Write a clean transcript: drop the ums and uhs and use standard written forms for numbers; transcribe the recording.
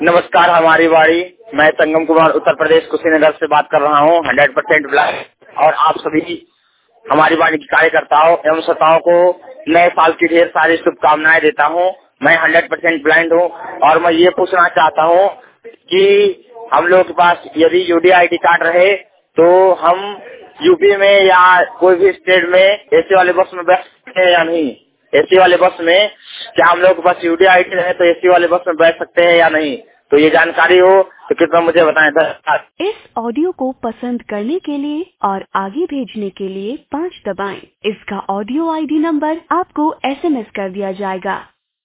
नमस्कार, हमारी बाड़ी। मैं संगम कुमार उत्तर प्रदेश कुशीनगर से बात कर रहा हूँ। 100% ब्लाइंड और आप सभी हमारी बाड़ी के कार्यकर्ताओं एवं श्रोताओं को नए साल की ढेर सारी शुभकामनाएं देता हूँ। मैं 100% ब्लाइंड हूँ और मैं ये पूछना चाहता हूँ कि हम लोग के पास यदि यूडीआईडी कार्ड रहे तो हम यूपी में या कोई भी स्टेट में एसी वाले बस में बैठ सकते हैं या नहीं। एसी वाले बस में क्या हम लोग के पास यूडीआईडी रहे तो एसी वाले बस में बैठ सकते हैं या नहीं। तो ये जानकारी हो तो कृपया मुझे बताएं। इस ऑडियो को पसंद करने के लिए और आगे भेजने के लिए 5 दबाएं। इसका ऑडियो आईडी नंबर आपको एसएमएस कर दिया जाएगा।